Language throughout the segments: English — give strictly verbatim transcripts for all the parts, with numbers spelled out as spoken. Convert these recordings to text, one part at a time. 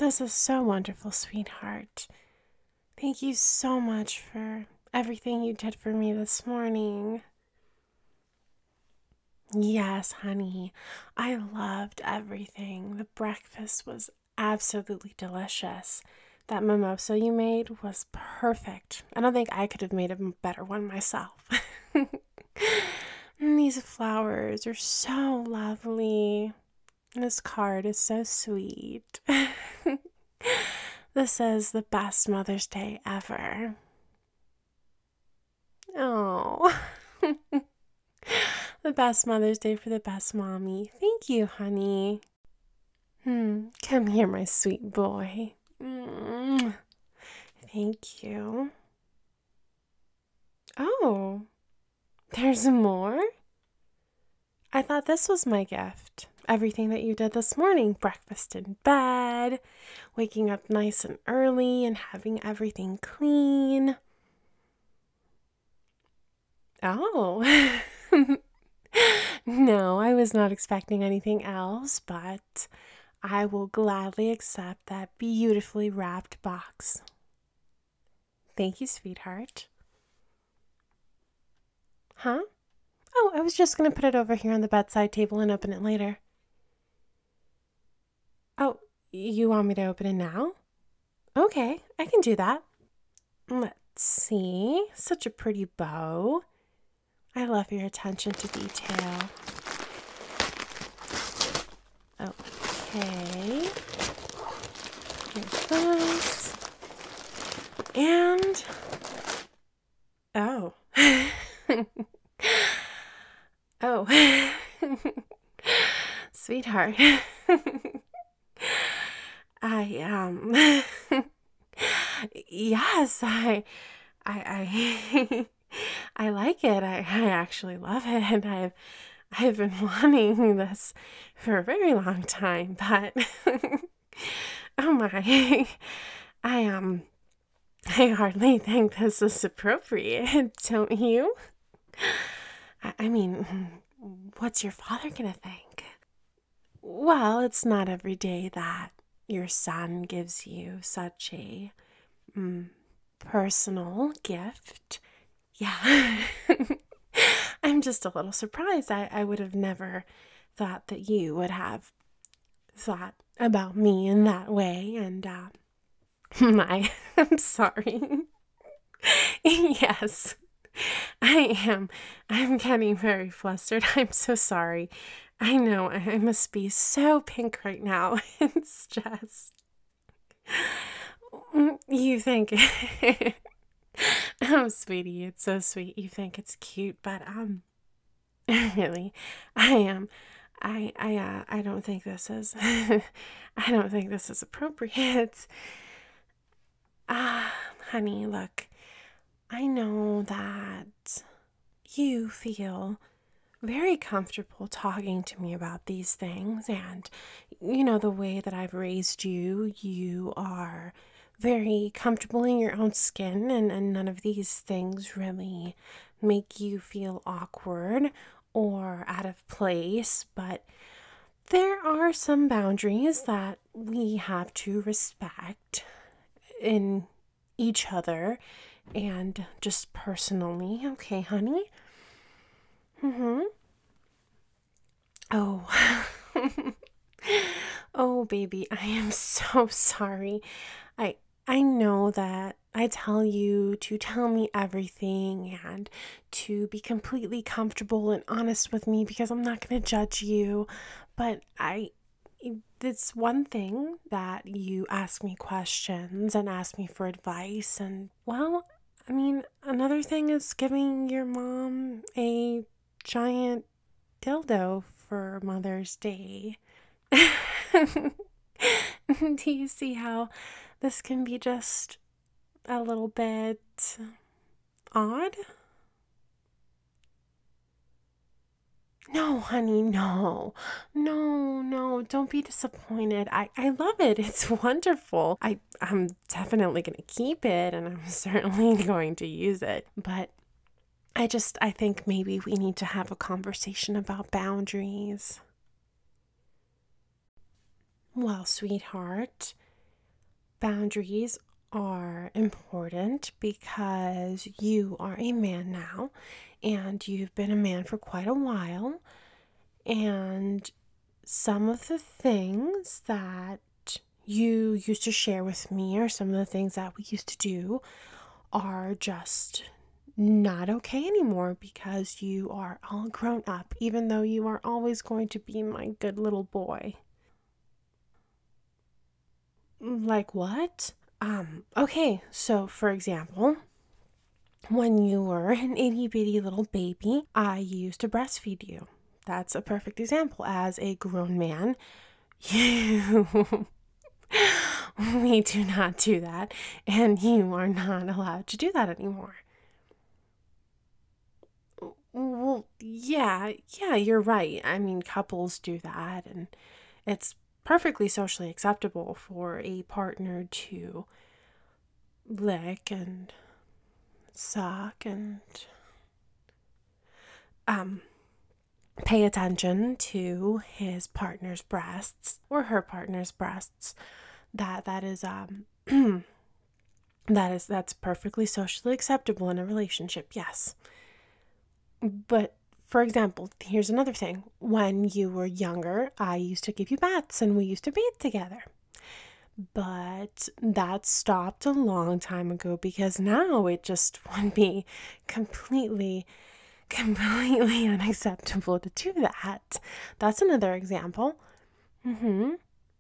this is so wonderful, sweetheart. Thank you so much for everything you did for me this morning. Yes, honey, I loved everything. The breakfast was absolutely delicious. That mimosa you made was perfect. I don't think I could have made a better one myself. And these flowers are so lovely. And this card is so sweet. This is the best Mother's Day ever. Oh. The best Mother's Day for the best mommy. Thank you, honey. Hmm. Come here, my sweet boy. Mm. Thank you. Oh. There's more? I thought this was my gift. Everything that you did this morning. Breakfast in bed, waking up nice and early and having everything clean. Oh. No, I was not expecting anything else, but I will gladly accept that beautifully wrapped box. Thank you, sweetheart. Huh? Oh, I was just going to put it over here on the bedside table and open it later. Oh, you want me to open it now? Okay, I can do that. Let's see. Such a pretty bow. I love your attention to detail. Okay. Here's this. And... Oh. Oh. Sweetheart. I, um... yes, I... I... I... I like it. I, I actually love it. And I've... I've been wanting this for a very long time, but oh my, I um, I hardly think this is appropriate, don't you? I, I mean, what's your father gonna think? Well, it's not every day that your son gives you such a mm, personal gift. Yeah. I'm just a little surprised. I, I would have never thought that you would have thought about me in that way. And uh, I, I'm sorry. Yes, I am. I'm getting very flustered. I'm so sorry. I know I must be so pink right now. It's just... You think... Oh, sweetie, it's so sweet. You think it's cute, but um, really, I am. I I uh, I don't think this is. I don't think this is appropriate. Ah, honey, look, I know that you feel very comfortable talking to me about these things, and you know the way that I've raised you. You are very comfortable in your own skin, and, and none of these things really make you feel awkward or out of place, but there are some boundaries that we have to respect in each other and just personally. Okay, honey? Mm-hmm. Oh. Oh, baby, I am so sorry. I I know that I tell you to tell me everything and to be completely comfortable and honest with me because I'm not going to judge you. But I, it's one thing that you ask me questions and ask me for advice. And, well, I mean, another thing is giving your mom a giant dildo for Mother's Day. Do you see how this can be just a little bit odd? No, honey, no. No, no, don't be disappointed. I, I love it. It's wonderful. I, I'm definitely going to keep it and I'm certainly going to use it. But I just, I think maybe we need to have a conversation about boundaries. Well, sweetheart, Boundaries are important because you are a man now and you've been a man for quite a while. And some of the things that you used to share with me, or some of the things that we used to do, are just not okay anymore because you are all grown up, even though you are always going to be my good little boy. Like what? Um, okay, so for example, when you were an itty bitty little baby, I used to breastfeed you. That's a perfect example. As a grown man, you we do not do that, and you are not allowed to do that anymore. Well, yeah, yeah, you're right. I mean, couples do that, and it's perfectly socially acceptable for a partner to lick and suck and um pay attention to his partner's breasts or her partner's breasts. That that is um that is that's perfectly socially acceptable in a relationship. Yes. But for example, here's another thing. When you were younger, I used to give you baths and we used to bathe together. But that stopped a long time ago because now it just would be completely, completely unacceptable to do that. That's another example. Mm-hmm.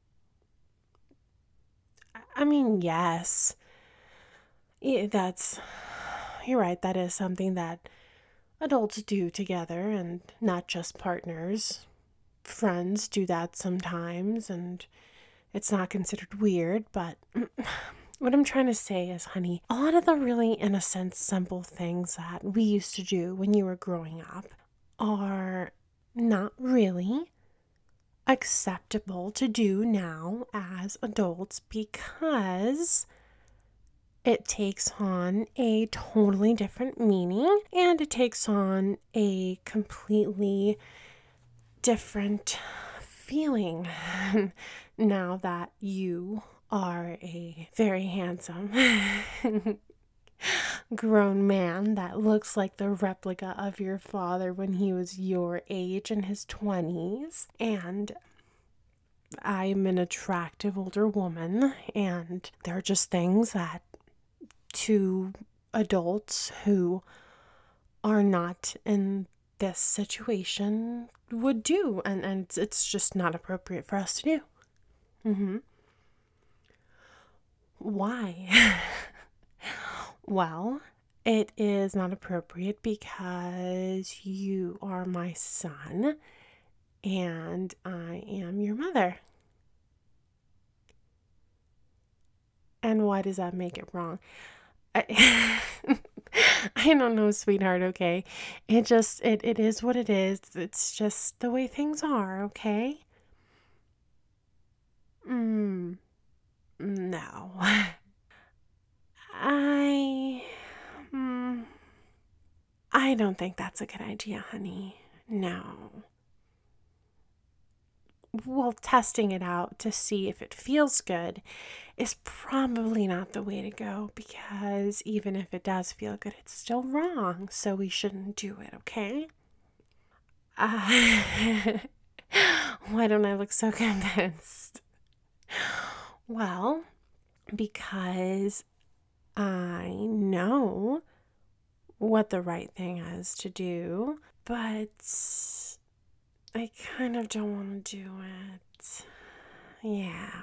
I mean, yes. Yeah, that's, you're right. That is something that adults do together and not just partners. Friends do that sometimes, and it's not considered weird, but what I'm trying to say is, honey, a lot of the really innocent, simple things that we used to do when you were growing up are not really acceptable to do now as adults because it takes on a totally different meaning and it takes on a completely different feeling now that you are a very handsome grown man that looks like the replica of your father when he was your age in his twenties. And I'm an attractive older woman, and there are just things that two adults who are not in this situation would do, and, and it's, it's just not appropriate for us to do. Mm-hmm. Why? Well, it is not appropriate because you are my son and I am your mother. And why does that make it wrong? I, I don't know, sweetheart, okay? It just, it, it is what it is. It's just the way things are, okay? Mm, no. I, mm, I don't think that's a good idea, honey. No. Well, testing it out to see if it feels good is probably not the way to go because even if it does feel good, it's still wrong. So we shouldn't do it, okay? Uh, why don't I look so convinced? Well, because I know what the right thing is to do, but I kind of don't want to do it. Yeah.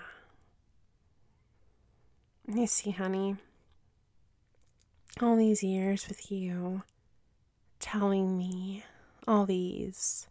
You see, honey, all these years with you telling me all these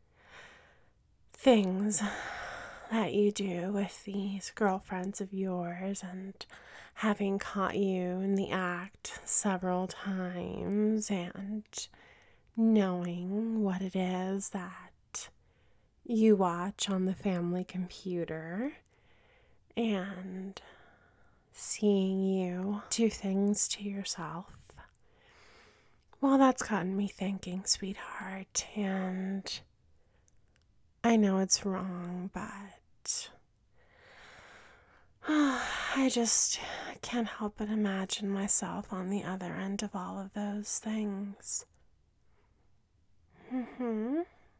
things that you do with these girlfriends of yours and having caught you in the act several times and knowing what it is that you watch on the family computer and seeing you do things to yourself. Well, that's gotten me thinking, sweetheart, and I know it's wrong, but I just can't help but imagine myself on the other end of all of those things. Mm-hmm.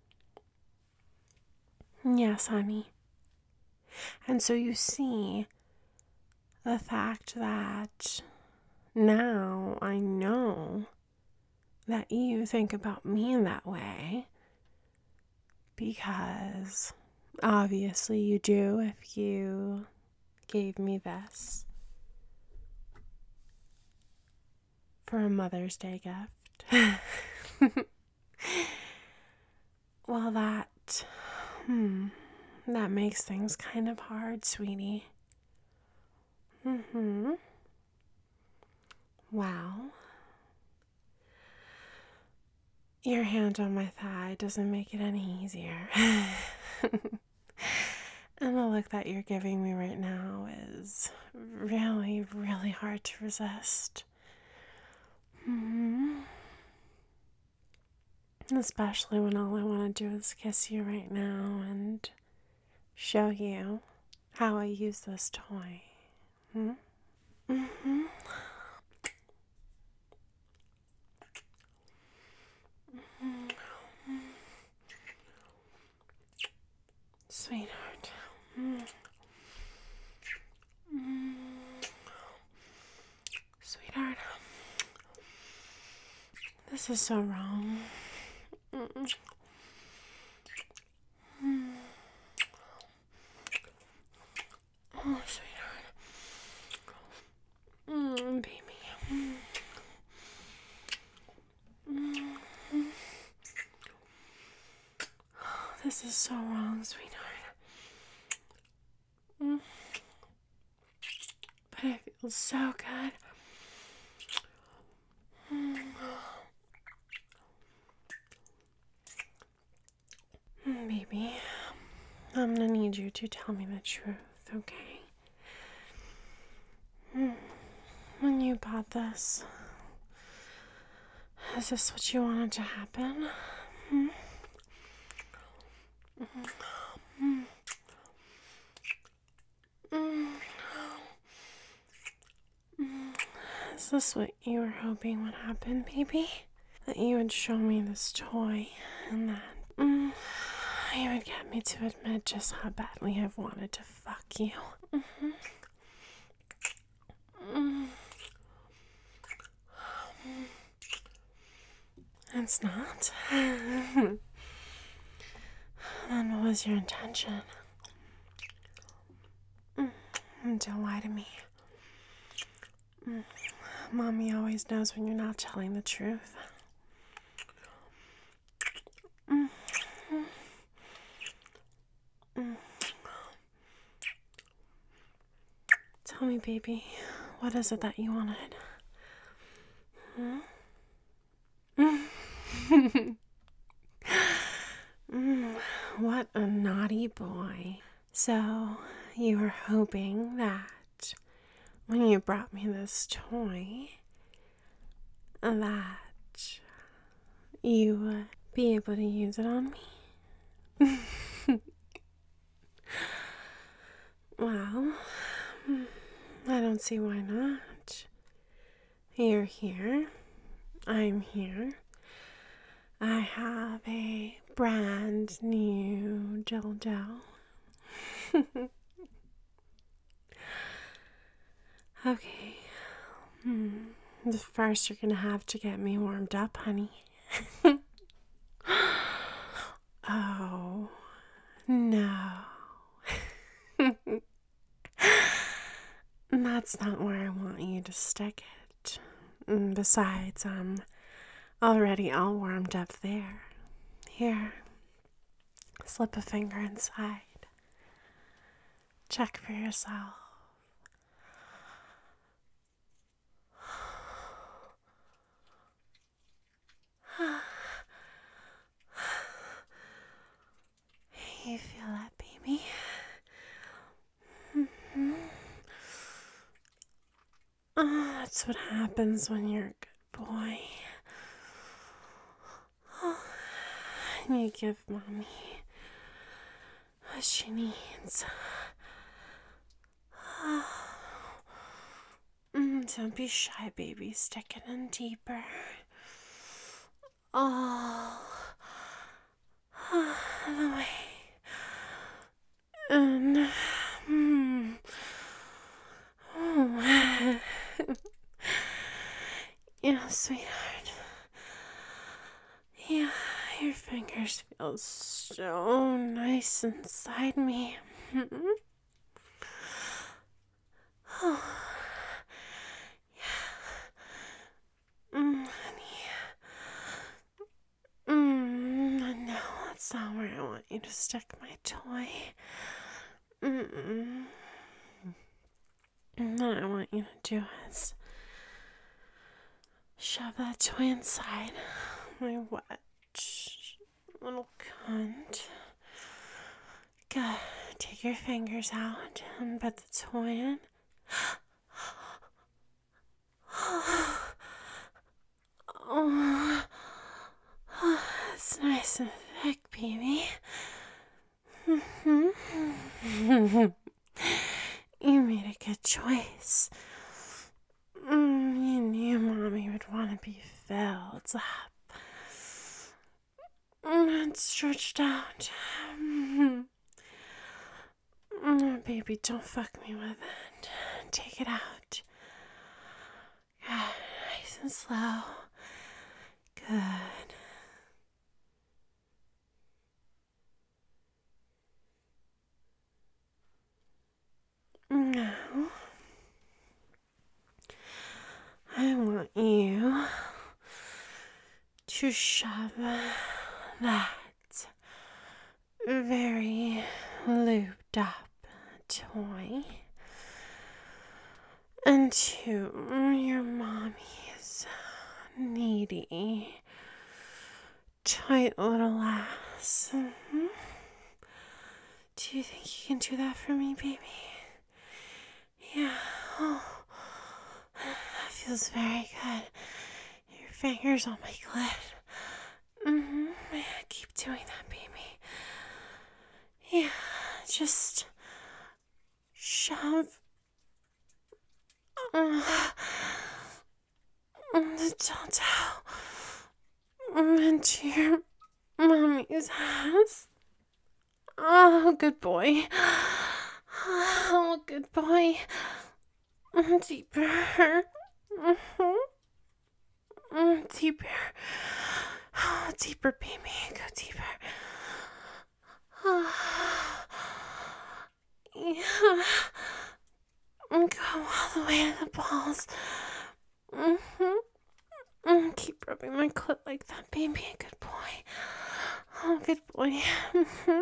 Yes, honey. And so you see, the fact that now I know that you think about me in that way, because obviously you do if you gave me this for a Mother's Day gift. Well, that, hmm, that makes things kind of hard, sweetie. Mm-hmm. Well, your hand on my thigh doesn't make it any easier. And the look that you're giving me right now is really, really hard to resist. Mm-hmm. Especially when all I want to do is kiss you right now and show you how I use this toy. Hmm? Mm-hmm. Sweetheart. Mm. Mm. Sweetheart. This is so wrong. Mm. Mm. Oh, sweetheart. Mm, baby. Mm. Mm. Oh, this is so wrong, sweetheart. Mm. But it feels so good. Mm. Mm, baby, I'm gonna need you to tell me the truth, okay? Mm. When you bought this, is this what you wanted to happen? Hmm? Mm. Mm. Mm. Is this what you were hoping would happen, baby? That you would show me this toy and that mm, you would get me to admit just how badly I've wanted to fuck you. Mm-hmm. Mm. It's not. Then what was your intention? Mm. Don't lie to me. Mm. Mommy always knows when you're not telling the truth. Mm. Mm. Tell me, baby, what is it that you wanted? Hmm? Mm, what a naughty boy. So, you were hoping that when you brought me this toy, that you would be able to use it on me? Well, I don't see why not. You're here. I'm here. I have a brand new dildo. Okay. Hmm. First, you're gonna have to get me warmed up, honey. Oh, no. That's not where I want you to stick it. Besides, I'm already all warmed up there. Here, slip a finger inside. Check for yourself. You feel that, baby? Mm-hmm. Oh, that's what happens when you're a good boy. Oh, and you give mommy what she needs. Mm, don't be shy, baby. Stick it in deeper. All the way. And, mm, oh. Yeah, sweetheart. Yeah, your fingers feel so nice inside me. Oh, yeah. Mm, honey. Mm, no, that's not where I want you to stick my toy. Mm-mm. What I want you to do is shove that toy inside my wet little cunt. Good. Take your fingers out and put the toy in. Oh, it's nice and thick, baby. You made a good choice. Mm, you knew Mommy would want to be filled up and stretched out. Mm, baby, don't fuck me with it. Take it out. Good. Nice and slow. Good. Now, I want you to shove that very looped up toy into your mommy's needy, tight little ass. Mm-hmm. Do you think you can do that for me, baby? Yeah. Oh, that feels very good. Your fingers on my clit. Mm-hmm. Yeah, keep doing that, baby. Yeah, just shove uh, the dildo into your mommy's ass. Oh, good boy. Oh, good boy. Deeper. Mm-hmm. Deeper. Oh, deeper, baby. Go deeper. Oh. Yeah. Go all the way to the balls. Mm-hmm. Mm, keep rubbing my clit like that, baby. Good boy. Oh, good boy. Mm-hmm.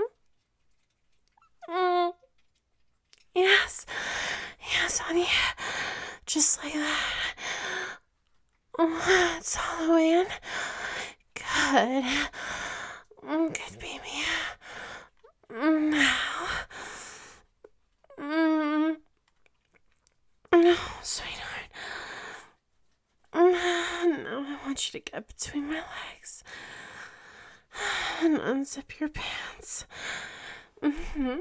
Mm. Yes. Yes, honey. Just like that. Oh, it's all the way in. Good. Mm, good, baby. Mm, now. Mm. No, sweetheart. Mm, now I want you to get between my legs and unzip your pants. Mm-hmm.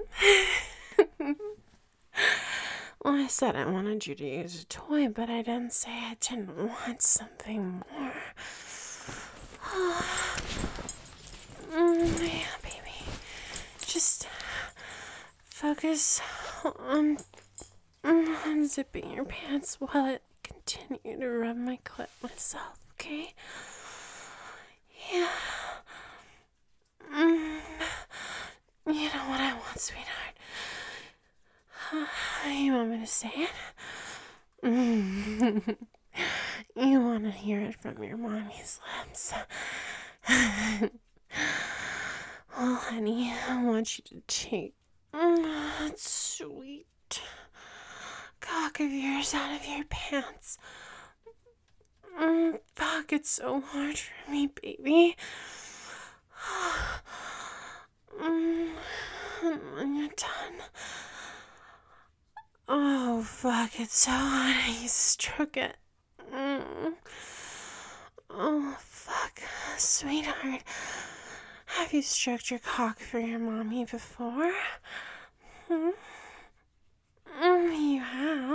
Well, I said I wanted you to use a toy, but I didn't say I didn't want something more. Mm, yeah, baby. Just focus on unzipping your pants while I continue to rub my clit myself, okay? Yeah. Mm. You know what I want, sweetheart? You want me to say it? Mm. You want to hear it from your mommy's lips. Well, honey, I want you to take mm, that sweet cock of yours out of your pants. Mm, fuck, it's so hard for me, baby. Mm, when you're done. Oh, fuck, it's so hard. You stroke it. Mm. Oh, fuck, sweetheart. Have you stroked your cock for your mommy before? Hmm? Mm, you have.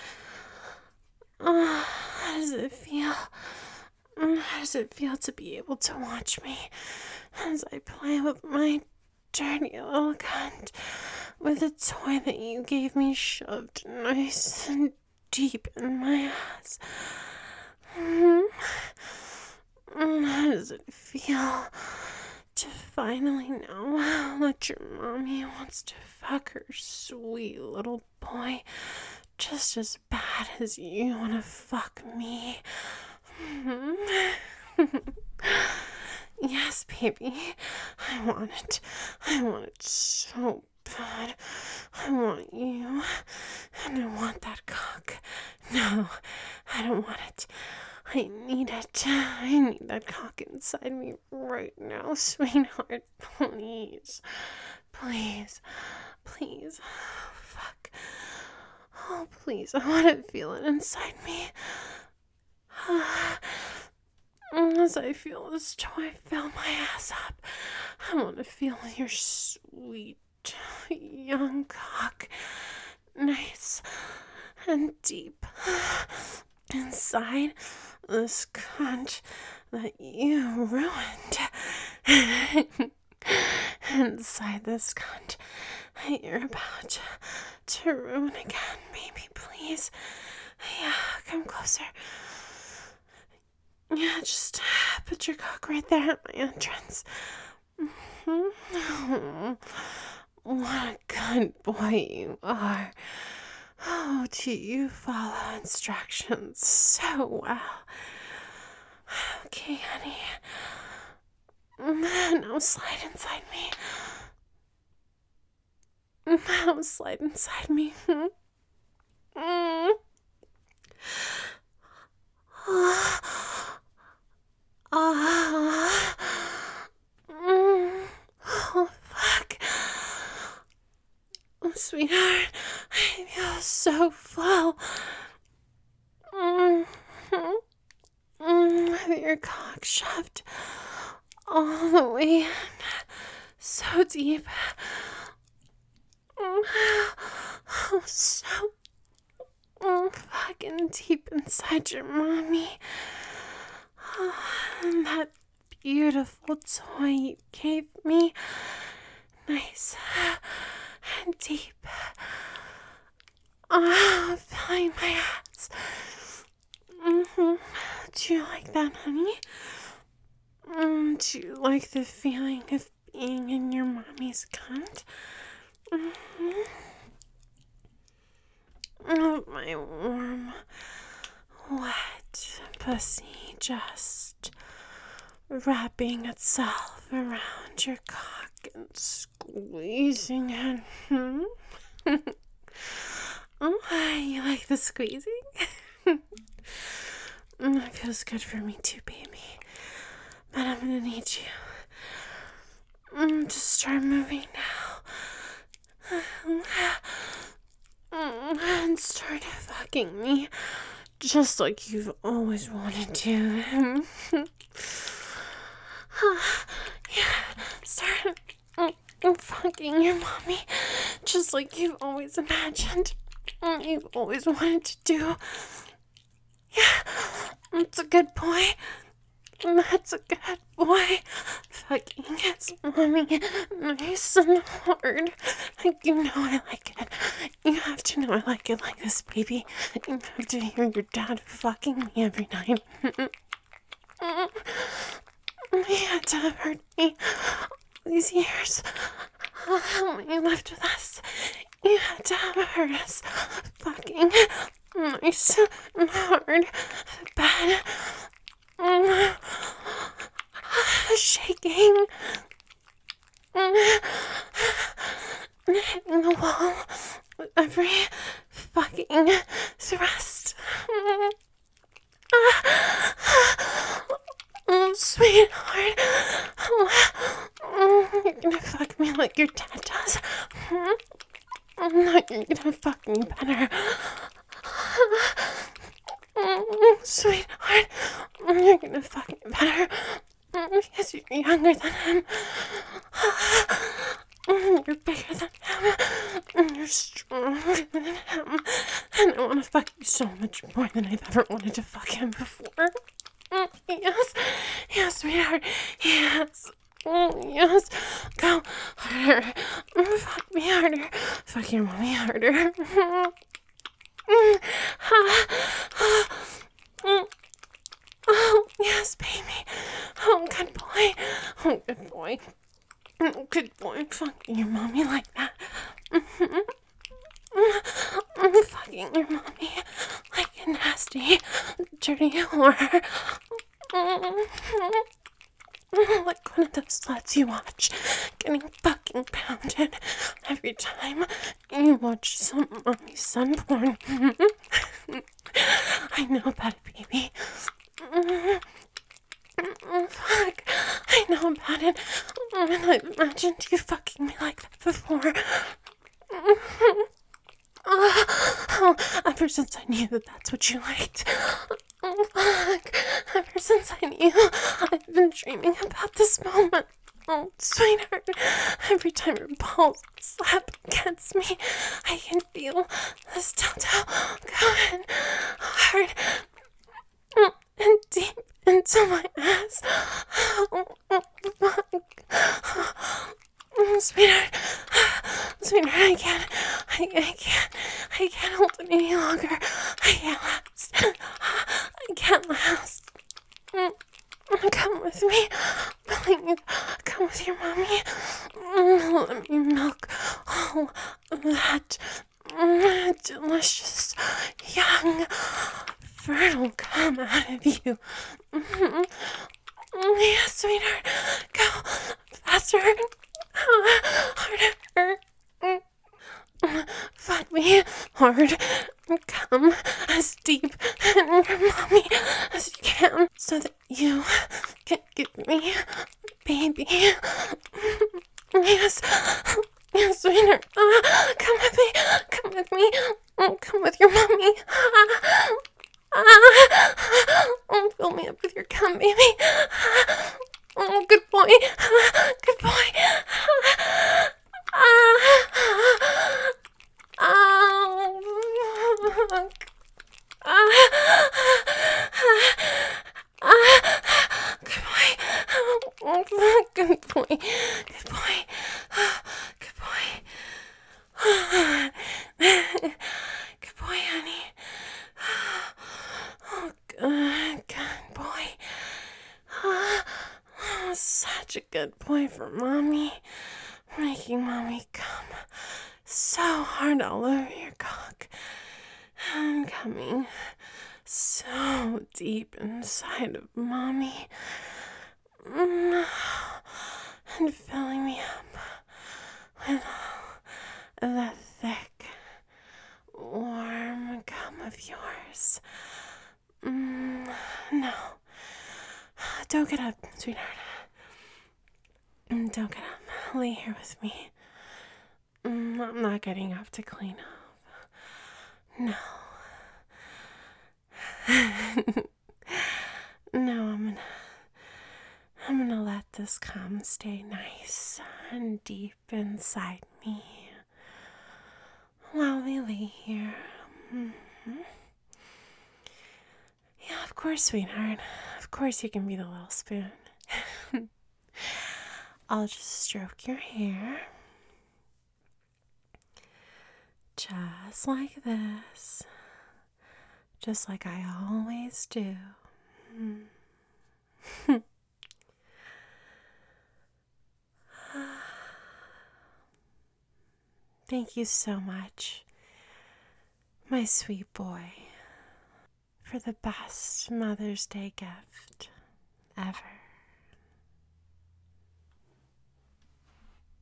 Uh, how does it feel? How does it feel to be able to watch me as I play with my dirty little cunt with a toy that you gave me shoved nice and deep in my ass? Mm-hmm. How does it feel to finally know that your mommy wants to fuck her sweet little boy just as bad as you want to fuck me? Mm-hmm. Yes, baby. I want it. I want it so bad. I want you. And I want that cock. No, I don't want it. I need it. I need that cock inside me right now, sweetheart. Please. Please. Please. Oh, fuck. Oh, please. I want to feel it inside me. As I feel this toy fill my ass up, I want to feel your sweet young cock nice and deep inside this cunt that you ruined. Inside this cunt that you're about to ruin again, baby, please. Yeah, come closer. Yeah, just put your cock right there at my entrance. Mm-hmm. What a good boy you are. Oh, do you follow instructions so well? Okay, honey. Now slide inside me. Now slide inside me. Mm. Ah. Mm. Oh, fuck. Oh, sweetheart, I feel so full. Mm-hmm. Mm, with your cock shoved all the way in, so deep. Oh, so oh, fucking deep inside your mommy. Oh, and that beautiful toy you gave me, nice and deep. Oh, filling my ass. Mm-hmm. Do you like that, honey? Mm, do you like the feeling of being in your mommy's cunt? Mm-hmm. Oh, my warm, wet pussy just wrapping itself around your cock and squeezing it. Hmm? Oh, you like the squeezing? It feels good for me too, baby. But I'm gonna need you mm, to start moving now. And start fucking me just like you've always wanted to. Yeah, start fucking your mommy just like you've always imagined. You've always wanted to do. Yeah, it's a good boy. That's a good boy. Fucking his mommy nice and hard. Like, you know I like it. You have to know I like it like this, baby. You have to hear your dad fucking me every night. He had to have hurt me all these years. When you lived with us, you had to have heard us fucking nice and hard, bad. Shaking, hitting the wall with every fucking thrust. Oh, sweetheart, you're gonna fuck me like your dad does. No, you're gonna fuck me better. Sweetheart, you're gonna fuck me better because you're younger than him. You're bigger than him. You're stronger than him. And I want to fuck you so much more than I've ever wanted to fuck him before. Mm, yes. Yes, sweetheart. Yes. Mm, yes. Go harder. Mm, fuck me harder. Fuck your mommy harder. Mm, ah, ah, mm. Oh, yes, baby. Oh, good boy. Oh, good boy. Mm, good boy. Fucking your mommy like that. Mm-hmm. Mm, fucking your mommy like a nasty, dirty whore. Mm, like one of those sluts you watch getting fucking pounded every time you watch some mommy son porn. I know about it, baby. Mm, fuck. I know about it. And I've imagined you fucking me like that before. Oh, ever since I knew that that's what you liked. Oh, fuck. Ever since I knew, I've been dreaming about this moment. Oh, sweetheart. Every time your balls slap against me, I can feel this dildo going hard and deep into my ass. Oh, fuck. Oh, sweetheart. Sweetheart, I can't. I, I can't. I can't hold it any longer. I can't last. I can't last. Come with me. Please. Come with your mommy. Let me milk all that delicious, young, fertile come out of you. Yes, sweetheart. Go faster. Harder. Fuck me hard. Come as deep in your mommy as you can so that you can give me baby. Yes. Yes, sweetheart. Uh, come with me. Come with me. Come with your mommy. Uh, uh, fill me up with your cum, baby. Oh, good boy. Good boy. Ah, oh, ah, good boy. Oh, good boy. Good boy. Good boy. Good boy, honey. Oh, good, good boy. Oh, such a good boy for mommy. Making mommy come so hard all over your cock and coming so deep inside of mommy and filling me up with all the thick, warm cum of yours. Mm, no, don't get up, sweetheart. Don't get up. Lay here with me. Mm, I'm not getting up to clean up. No. No, I'm gonna I'm gonna let this cum stay nice and deep inside me while we lay here. Mm-hmm. Yeah, of course, sweetheart. Of course you can be the little spoon. I'll just stroke your hair. Just like this. Just like I always do. Thank you so much, my sweet boy, for the best Mother's Day gift ever.